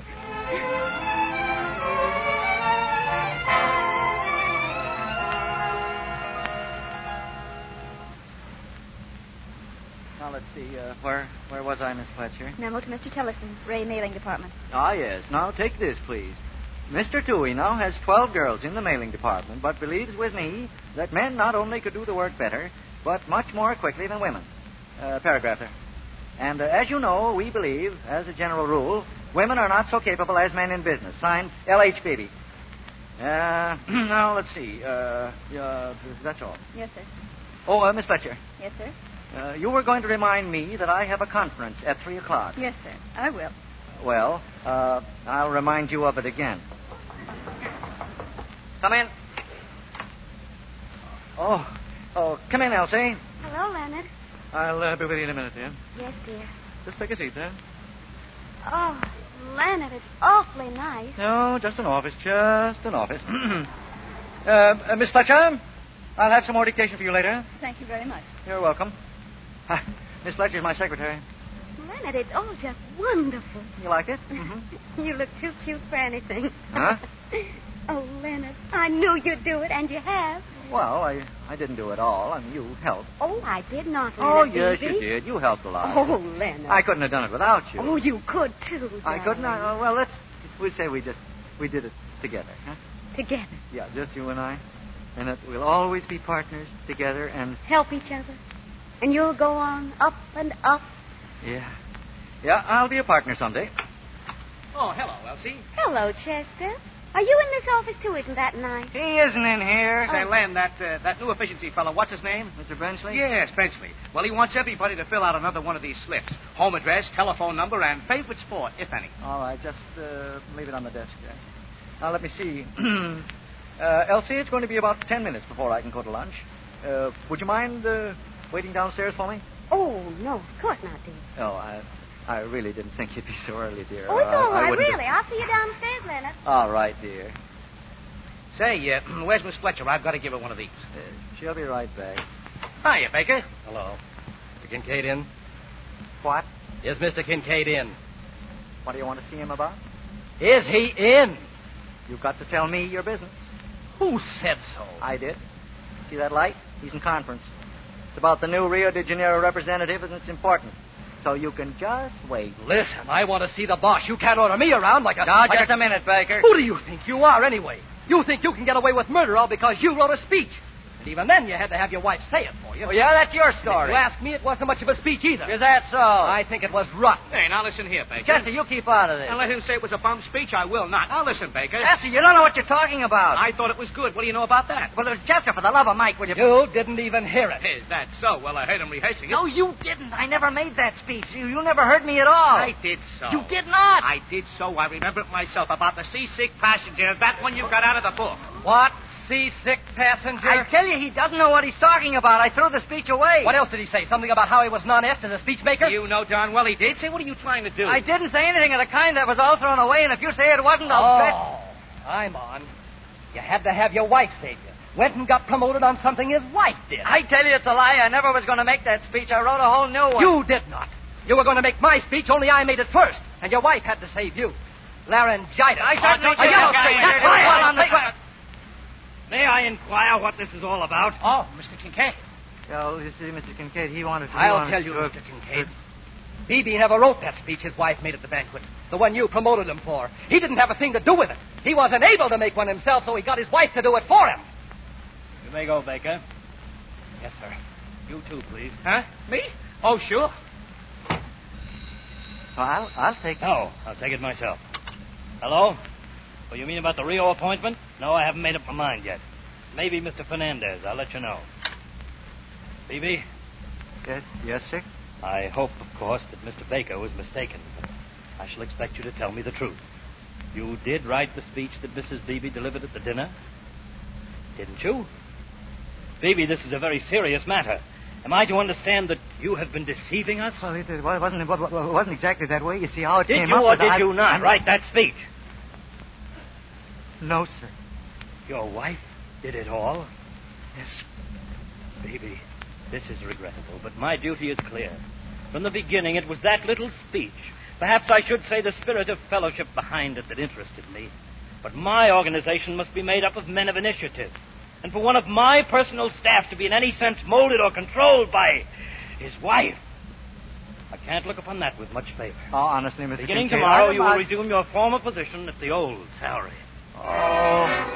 Now, let's see. Where was I, Miss Fletcher? Memo to Mr. Tillison, Ray Mailing Department. Ah, yes. Now, take this, please. Mr. Toohey now has 12 girls in the mailing department, but believes with me that men not only could do the work better, but much more quickly than women. Paragraph there. And as you know, we believe, as a general rule, women are not so capable as men in business. Signed, L.H. Beebe. Now, let's see. That's all. Yes, sir. Oh, Miss Fletcher. Yes, sir. You were going to remind me that I have a conference at 3 o'clock. Yes, sir. I will. Well, I'll remind you of it again. Come in. Oh, come in, Elsie. Hello, Leonard. I'll be with you in a minute, dear. Yes, dear. Just take a seat there. Oh, Leonard, it's awfully nice. No, just an office. Miss Fletcher, I'll have some more dictation for you later. Thank you very much. You're welcome. Miss Fletcher's my secretary. Leonard, it's all just wonderful. You like it? Mm-hmm. You look too cute for anything. Huh? Oh, Leonard, I knew you'd do it, and you have. Well, I didn't do it all. I mean, you helped. Oh, I did not, Oh, Leonard. yes, Beebe. you did. You helped a lot. Oh, Leonard. I couldn't have done it without you. Oh, you could, too. I couldn't. darling. Well, we'll say we did it together, huh? Together. Yeah, just you and I. And that we'll always be partners together and... Help each other. And you'll go on up and up. Yeah. Yeah, I'll be a partner someday. Oh, hello, Elsie. Hello, Chester. Are you in this office, too? Isn't that nice? He isn't in here. Say, Len, that new efficiency fellow, what's his name? Mr. Benchley? Yes, Benchley. Well, he wants everybody to fill out another one of these slips. Home address, telephone number, and favorite sport, if any. All right, just leave it on the desk there. Now, let me see. Elsie, it's going to be about 10 minutes before I can go to lunch. Would you mind waiting downstairs for me? Oh, no, of course not, dear. Oh, I really didn't think you'd be so early, dear. Oh, it's all I right, wouldn't really. I'll see you downstairs, Leonard. All right, dear. Say, where's Miss Fletcher? I've got to give her one of these. She'll be right back. Hiya, Baker. Hello. Mr. Kincaid in? What? Is Mr. Kincaid in? What do you want to see him about? Is he in? You've got to tell me your business. Who said so? I did. See that light? He's in conference. It's about the new Rio de Janeiro representative, and it's important. So you can just wait. Listen, I want to see the boss. You can't order me around like a... Now, just a minute, Baker. Who do you think you are, anyway? You think you can get away with murder all because you wrote a speech. And even then, you had to have your wife say it for you. Oh, yeah, that's your story. If you ask me, it wasn't much of a speech either. Is that so? I think it was rotten. Hey, now listen here, Baker. Chester, you keep out of this. And let him say it was a bum speech. I will not. Now listen, Baker. Chester, you don't know what you're talking about. I thought it was good. What do you know about that? Well, Chester, for the love of Mike, will you... You didn't even hear it. Is that so? Well, I heard him rehearsing it. No, you didn't. I never made that speech. You never heard me at all. I did so. You did not. I did so. I remember it myself about the seasick passenger. That one you got out of the book. What? Seasick passenger? I tell you, he doesn't know what he's talking about. I threw the speech away. What else did he say? Something about how he was non-est as a speech maker? You know darn well he did. Say, what are you trying to do? I didn't say anything of the kind. That was all thrown away, and if you say it wasn't, I'll bet... I'm on. You had to have your wife save you. Went and got promoted on something his wife did. I tell you, it's a lie. I never was going to make that speech. I wrote a whole new one. You did not. You were going to make my speech, only I made it first, and your wife had to save you. Laryngitis. I certainly did. That's right. May I inquire what this is all about? Oh, Mr. Kincaid. Well, you see, Mr. Kincaid, he wanted to... I'll tell you, Mr. Kincaid. Phoebe never wrote that speech his wife made at the banquet, the one you promoted him for. He didn't have a thing to do with it. He wasn't able to make one himself, so he got his wife to do it for him. You may go, Baker. Yes, sir. You too, please. Huh? Me? Oh, sure. Well, I'll take it. No, I'll take it myself. Hello? What you mean about the Rio appointment? No, I haven't made up my mind yet. Maybe Mr. Fernandez. I'll let you know. Phoebe? Yes, sir? I hope, of course, that Mr. Baker was mistaken, but I shall expect you to tell me the truth. You did write the speech that Mrs. Beebe delivered at the dinner? Didn't you? Phoebe, this is a very serious matter. Am I to understand that you have been deceiving us? Well, it wasn't exactly that way. You see how it did came you up. Did you or did you not write that speech? No, sir. Your wife did it all? Yes. Baby, this is regrettable, but my duty is clear. From the beginning, it was that little speech, perhaps I should say the spirit of fellowship behind it, that interested me. But my organization must be made up of men of initiative. And for one of my personal staff to be in any sense molded or controlled by his wife, I can't look upon that with much favor. Oh, honestly, Mr. Beginning Kincaid, tomorrow, you will resume your former position at the old salary. Oh.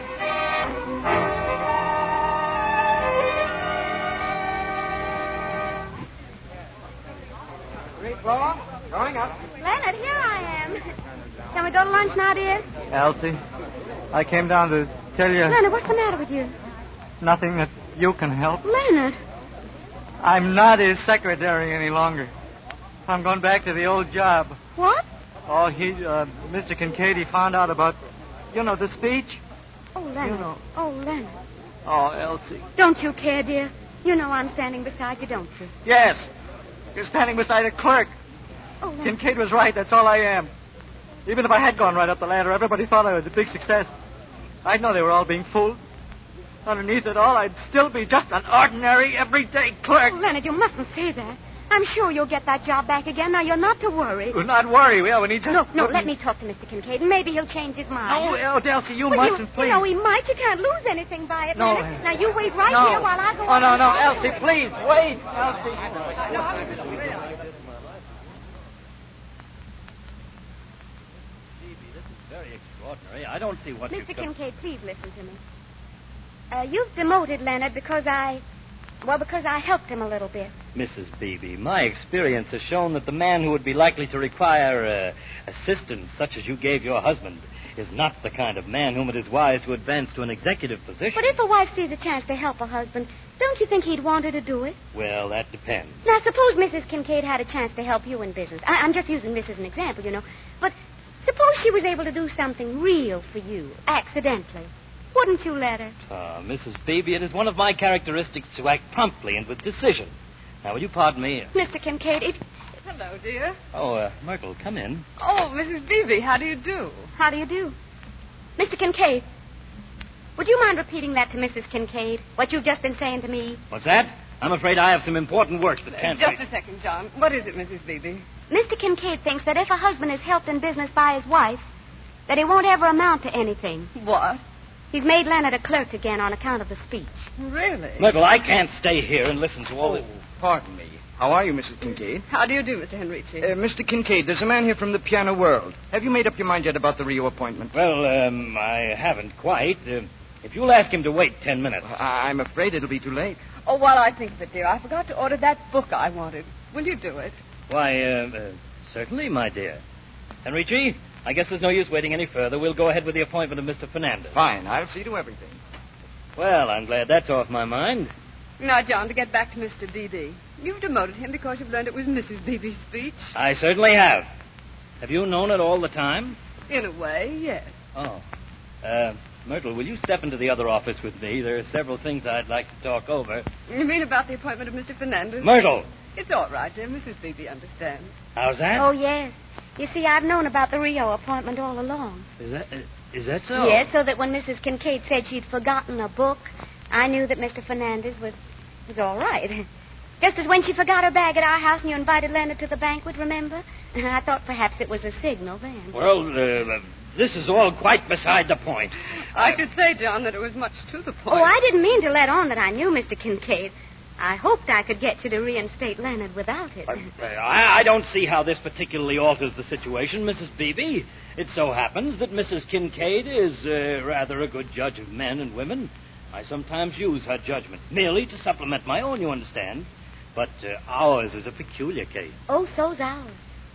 Free floor, going up. Leonard, here I am. Can we go to lunch now, dear? Elsie, I came down to tell you... Leonard, what's the matter with you? Nothing that you can help. Leonard. I'm not his secretary any longer. I'm going back to the old job. What? Oh, Mr. Kincaid, he found out about, the speech. Oh, Leonard. Oh, Leonard. Oh, Elsie. Don't you care, dear? You know I'm standing beside you, don't you? Yes. You're standing beside a clerk. Oh, Leonard. Kincaid was right. That's all I am. Even if I had gone right up the ladder, everybody thought I was a big success. I'd know they were all being fooled. Underneath it all, I'd still be just an ordinary, everyday clerk. Oh, Leonard, you mustn't say that. I'm sure you'll get that job back again. Now, you're not to worry. Well, not worry. We need to... No, let me talk to Mr. Kincaid, and maybe he'll change his mind. Oh, Elsie, you mustn't, please. He might. You can't lose anything by it, No. Leonard. Now, you wait right here while I go on. Oh, no, Elsie, please, wait. Elsie. This is very extraordinary. I don't see what Mr. Kincaid, please listen to me. You've demoted Leonard because I Well, because I helped him a little bit. Mrs. Beebe, my experience has shown that the man who would be likely to require assistance such as you gave your husband is not the kind of man whom it is wise to advance to an executive position. But if a wife sees a chance to help her husband, don't you think he'd want her to do it? Well, that depends. Now, suppose Mrs. Kincaid had a chance to help you in business. I'm just using this as an example, you know. But suppose she was able to do something real for you, accidentally. Wouldn't you let her? Mrs. Beebe, it is one of my characteristics to act promptly and with decision. Now, will you pardon me? Mr. Kincaid, Hello, dear. Oh, Myrtle, come in. Oh, Mrs. Beebe, how do you do? How do you do? Mr. Kincaid, would you mind repeating that to Mrs. Kincaid, what you've just been saying to me? What's that? I'm afraid I have some important work that can't Just wait. a second, John. What is it, Mrs. Beebe? Mr. Kincaid thinks that if a husband is helped in business by his wife, that it won't ever amount to anything. What? He's made Leonard a clerk again on account of the speech. Really? Myrtle, I can't stay here and listen to all this. Pardon me. How are you, Mrs. Kincaid? How do you do, Mr. Henrici? Mr. Kincaid, there's a man here from the Piano World. Have you made up your mind yet about the Rio appointment? Well, I haven't quite. If you'll ask him to wait 10 minutes. I'm afraid it'll be too late. Oh, while I think of it, dear, I forgot to order that book I wanted. Will you do it? Why, certainly, my dear. Henrici, I guess there's no use waiting any further. We'll go ahead with the appointment of Mr. Fernandez. Fine. I'll see to everything. Well, I'm glad that's off my mind. Now, John, to get back to Mr. Beebe. You've demoted him because you've learned it was Mrs. Beebe's speech. I certainly have. Have you known it all the time? In a way, yes. Oh. Myrtle, will you step into the other office with me? There are several things I'd like to talk over. You mean about the appointment of Mr. Fernandez? Myrtle! It's all right, dear. Mrs. Beebe understands. How's that? Oh, yes. You see, I've known about the Rio appointment all along. Is that so? Yes, so that when Mrs. Kincaid said she'd forgotten a book, I knew that Mr. Fernandez was all right. Just as when she forgot her bag at our house and you invited Leonard to the banquet, remember? I thought perhaps it was a signal then. Well, this is all quite beside the point. I should say, John, that it was much to the point. Oh, I didn't mean to let on that I knew Mr. Kincaid. I hoped I could get you to reinstate Leonard without it. I don't see how this particularly alters the situation, Mrs. Beebe. It so happens that Mrs. Kincaid is rather a good judge of men and women. I sometimes use her judgment, merely to supplement my own, you understand. But ours is a peculiar case. Oh, so's ours.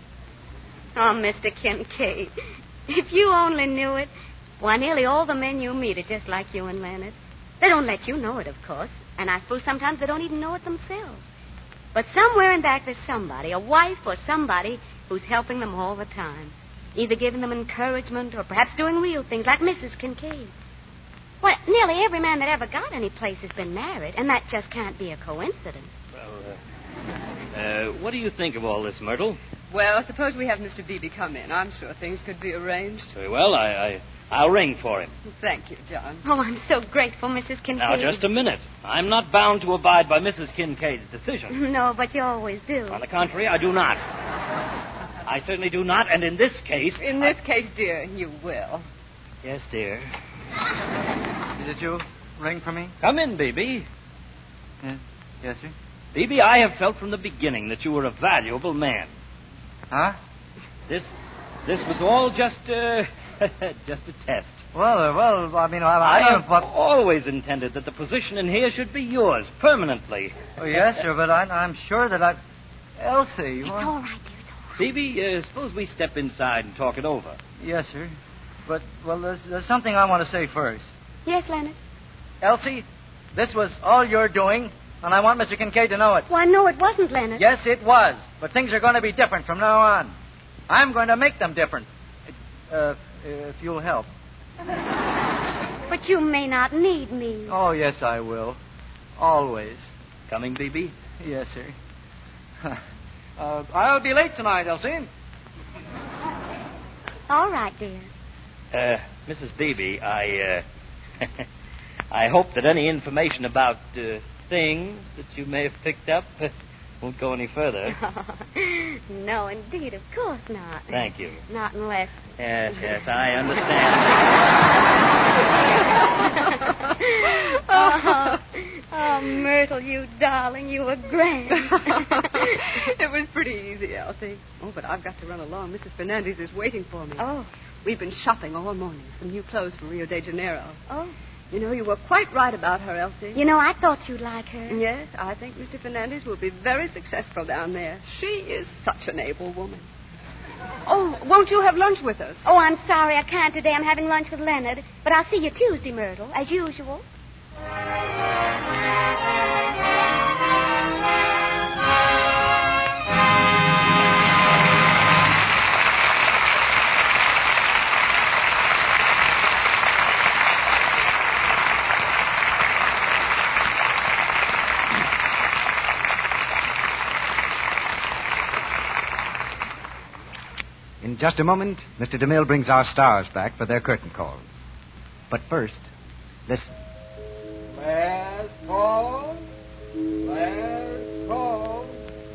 Oh, Mr. Kincaid, if you only knew it. Why, nearly all the men you meet are just like you and Leonard. They don't let you know it, of course. And I suppose sometimes they don't even know it themselves. But somewhere in back there's somebody, a wife or somebody, who's helping them all the time. Either giving them encouragement or perhaps doing real things like Mrs. Kincaid. Well, nearly every man that ever got any place has been married, and that just can't be a coincidence. Well, what do you think of all this, Myrtle? Well, suppose we have Mr. Beebe come in. I'm sure things could be arranged. Very well, I'll ring for him. Thank you, John. Oh, I'm so grateful, Mrs. Kincaid. Now, just a minute. I'm not bound to abide by Mrs. Kincaid's decision. No, but you always do. On the contrary, I do not. I certainly do not, and in this case... In this case, dear, you will. Yes, dear. Did you ring for me? Come in, Beebe. Yes, sir? Beebe, I have felt from the beginning that you were a valuable man. Huh? This was all just a test. Well, I mean, I have always intended that the position in here should be yours, permanently. Oh, yes, sir, but I'm sure that Elsie... It's all right, dear. It's all right. Phoebe, suppose we step inside and talk it over. Yes, sir. But, well, there's something I want to say first. Yes, Leonard? Elsie, this was all you're doing, and I want Mr. Kincaid to know it. Why, no, it wasn't, Leonard. Yes, it was. But things are going to be different from now on. I'm going to make them different. If you'll help. But you may not need me. Oh, yes, I will. Always. Coming, Beebe? Yes, sir. I'll be late tonight, Elsie. All right, dear. Mrs. Beebe, I hope that any information about things that you may have picked up won't go any further. No, indeed, of course not. Thank you. Not unless... Yes, I understand. Oh, Myrtle, you darling, you were grand. It was pretty easy, Elsie. Oh, but I've got to run along. Mrs. Fernandez is waiting for me. Oh. We've been shopping all morning. Some new clothes for Rio de Janeiro. Oh. You know, you were quite right about her, Elsie. You know, I thought you'd like her. Yes, I think Mr. Fernandez will be very successful down there. She is such an able woman. Oh, won't you have lunch with us? Oh, I'm sorry I can't today. I'm having lunch with Leonard. But I'll see you Tuesday, Myrtle, as usual. In just a moment, Mr. DeMille brings our stars back for their curtain calls. But first, listen. Last call. Last call.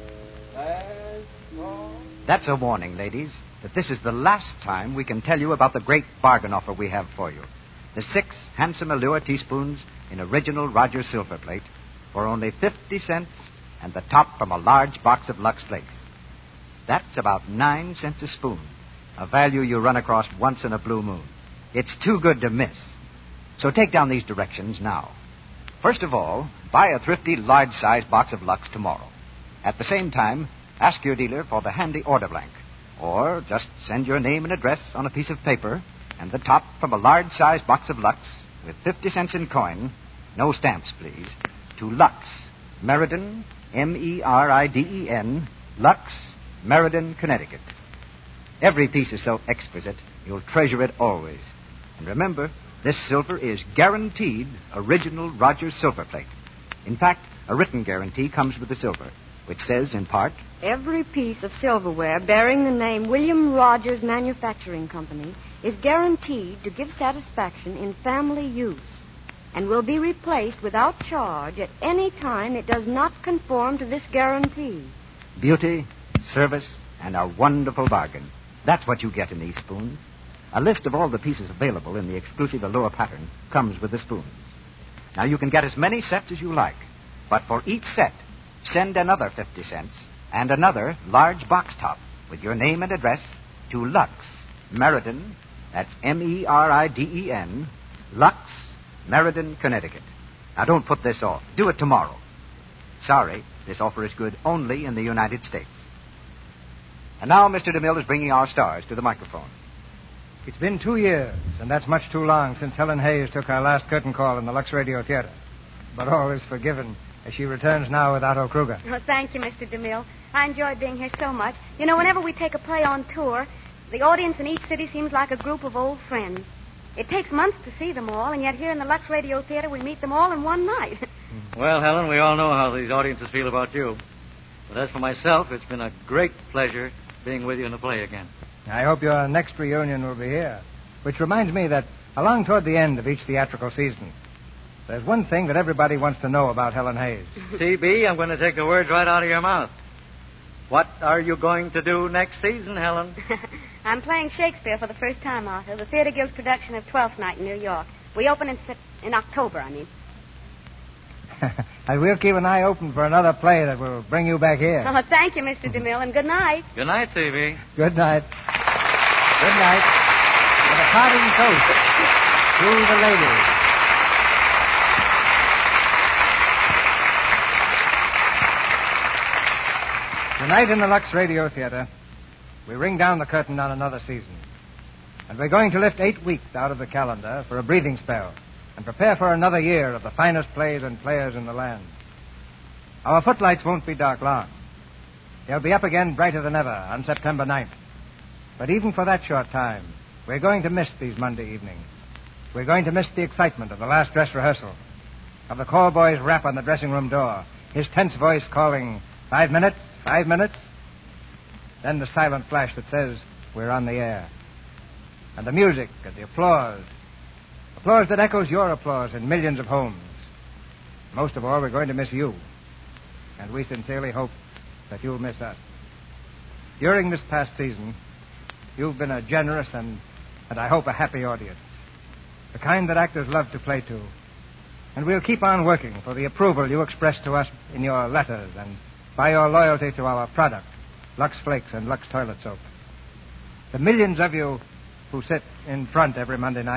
Last call. That's a warning, ladies, that this is the last time we can tell you about the great bargain offer we have for you. The 6 handsome Allure teaspoons in original Roger silver plate for only 50 cents and the top from a large box of Lux Flakes. That's about 9 cents a spoon, a value you run across once in a blue moon. It's too good to miss. So take down these directions now. First of all, buy a thrifty large-sized box of Lux tomorrow. At the same time, ask your dealer for the handy order blank, or just send your name and address on a piece of paper and the top from a large-sized box of Lux with 50 cents in coin, no stamps, please, to Lux, Meriden, Meriden, Lux, Meriden, Connecticut. Every piece is so exquisite, you'll treasure it always. And remember, this silver is guaranteed original Rogers silver plate. In fact, a written guarantee comes with the silver, which says, in part, every piece of silverware bearing the name William Rogers Manufacturing Company is guaranteed to give satisfaction in family use and will be replaced without charge at any time it does not conform to this guarantee. beauty, service, and a wonderful bargain. That's what you get in these spoons. A list of all the pieces available in the exclusive Allure pattern comes with the spoons. Now, you can get as many sets as you like, but for each set, send another 50 cents and another large box top with your name and address to Lux, Meriden, that's Meriden, Lux, Meriden, Connecticut. Now, don't put this off. Do it tomorrow. Sorry, this offer is good only in the United States. And now Mr. DeMille is bringing our stars to the microphone. It's been 2 years, and that's much too long since Helen Hayes took her last curtain call in the Lux Radio Theater. But all is forgiven as she returns now with Otto Kruger. Oh, thank you, Mr. DeMille. I enjoy being here so much. You know, whenever we take a play on tour, the audience in each city seems like a group of old friends. It takes months to see them all, and yet here in the Lux Radio Theater we meet them all in one night. Well, Helen, we all know how these audiences feel about you. But as for myself, it's been a great pleasure being with you in the play again. I hope your next reunion will be here. Which reminds me that along toward the end of each theatrical season, there's one thing that everybody wants to know about Helen Hayes. CB, I'm going to take the words right out of your mouth. What are you going to do next season, Helen? I'm playing Shakespeare for the first time, Arthur. The Theater Guild's production of Twelfth Night in New York. We open in October, I mean. And we'll keep an eye open for another play that will bring you back here. Oh, thank you, Mr. DeMille, and good night. Good night, CB. Good night. Good night. With a parting toast to the ladies. Tonight in the Lux Radio Theater, we ring down the curtain on another season. And we're going to lift 8 weeks out of the calendar for a breathing spell and prepare for another year of the finest plays and players in the land. Our footlights won't be dark long. They'll be up again brighter than ever on September 9th. But even for that short time, we're going to miss these Monday evenings. We're going to miss the excitement of the last dress rehearsal, of the call boy's rap on the dressing room door, his tense voice calling, 5 minutes, 5 minutes. Then the silent flash that says, we're on the air. And the music and the applause. Applause that echoes your applause in millions of homes. Most of all, we're going to miss you. And we sincerely hope that you'll miss us. During this past season, you've been a generous and I hope a happy audience. The kind that actors love to play to. And we'll keep on working for the approval you express to us in your letters and by your loyalty to our product, Lux Flakes and Lux Toilet Soap. The millions of you who sit in front every Monday night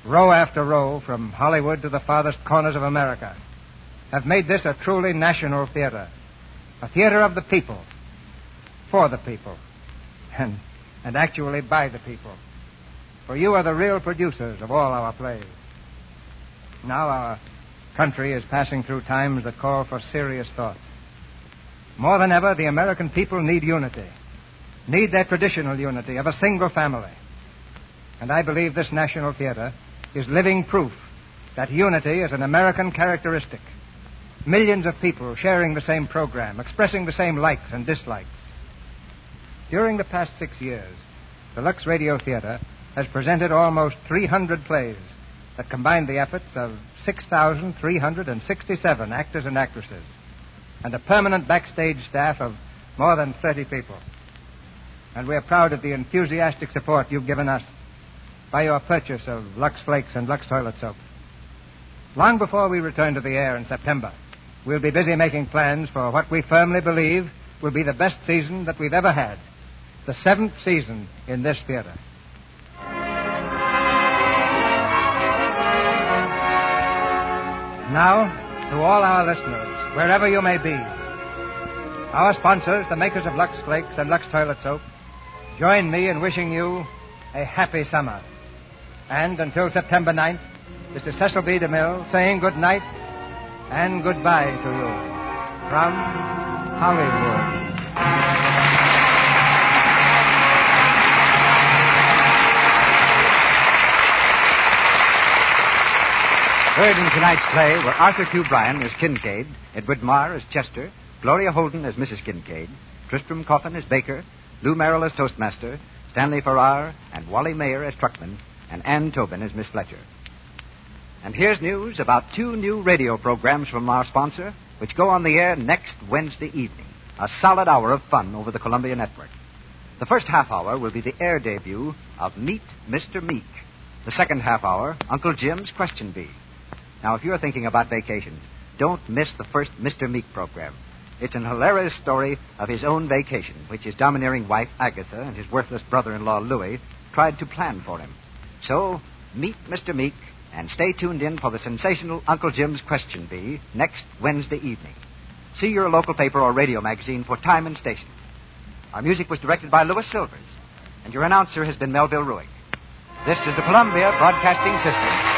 row after row, from Hollywood to the farthest corners of America, have made this a truly national theater. A theater of the people, for the people, and actually by the people. For you are the real producers of all our plays. Now our country is passing through times that call for serious thought. More than ever, the American people need unity, need their traditional unity of a single family. And I believe this National Theater is living proof that unity is an American characteristic. Millions of people sharing the same program, expressing the same likes and dislikes. During the past 6 years, the Lux Radio Theater has presented almost 300 plays that combine the efforts of 6,367 actors and actresses and a permanent backstage staff of more than 30 people. And we're proud of the enthusiastic support you've given us by your purchase of Lux Flakes and Lux Toilet Soap. Long before we return to the air in September, we'll be busy making plans for what we firmly believe will be the best season that we've ever had, the 7th season in this theater. Now, to all our listeners, wherever you may be, our sponsors, the makers of Lux Flakes and Lux Toilet Soap, join me in wishing you a happy summer. And until September 9th, this is Cecil B. DeMille saying good night and goodbye to you from Hollywood. Heard in tonight's play were Arthur Q. Bryan as Kincaid, Edward Marr as Chester, Gloria Holden as Mrs. Kincaid, Tristram Coffin as Baker, Lou Merrill as Toastmaster, Stanley Farrar and Wally Mayer as Truckman, and Ann Tobin as Miss Fletcher. And here's news about 2 new radio programs from our sponsor, which go on the air next Wednesday evening. A solid hour of fun over the Columbia Network. The first half hour will be the air debut of Meet Mr. Meek. The second half hour, Uncle Jim's Question Bee. Now, if you're thinking about vacation, don't miss the first Mr. Meek program. It's an hilarious story of his own vacation, which his domineering wife, Agatha, and his worthless brother-in-law, Louis, tried to plan for him. So, meet Mr. Meek, and stay tuned in for the sensational Uncle Jim's Question Bee next Wednesday evening. See your local paper or radio magazine for time and station. Our music was directed by Louis Silvers, and your announcer has been Melville Ruick. This is the Columbia Broadcasting System.